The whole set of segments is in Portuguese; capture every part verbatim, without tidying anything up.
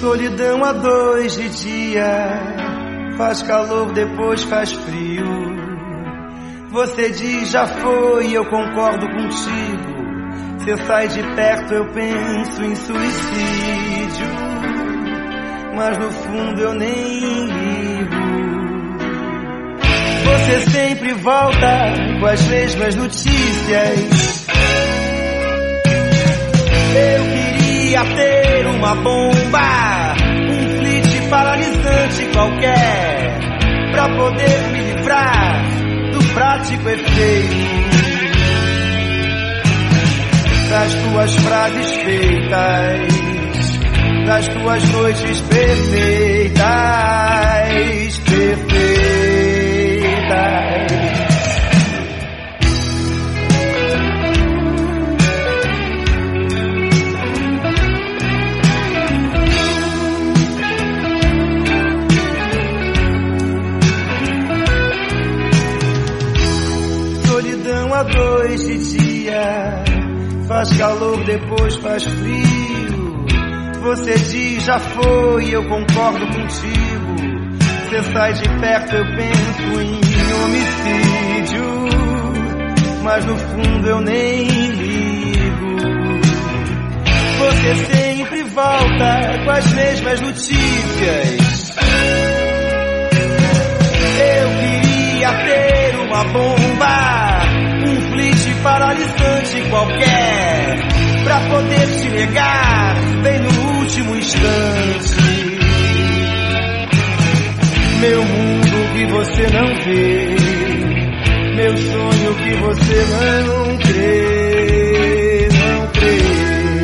Solidão a dois de dia, faz calor, depois faz frio. Você diz já foi, eu concordo contigo. Você sai de perto, eu penso em suicídio, mas no fundo eu nem ligo. Você sempre volta com as mesmas notícias. Eu queria ter uma bomba, um flit paralisante qualquer, pra poder me livrar do prático efeito das tuas frases feitas, das tuas noites perfeitas, perfeitas. Solidão a dois de dia, faz calor, depois faz frio. Você diz já foi, eu concordo contigo. Você sai de perto, eu penso em homicídio, mas no fundo eu nem ligo. Você sempre volta com as mesmas notícias. Eu queria ter uma bomba, um flit paralisante qualquer, pra poder te negar bem no último instante. Meu mundo que você não vê, meu sonho que você não crê, não crê.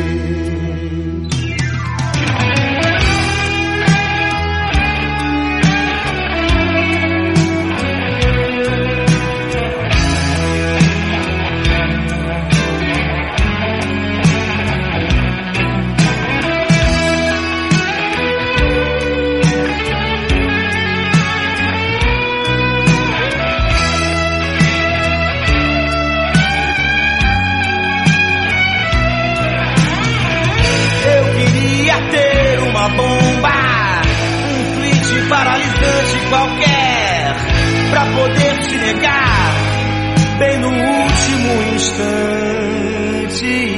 Uma bomba, um flit paralisante qualquer, pra poder te negar bem no último instante.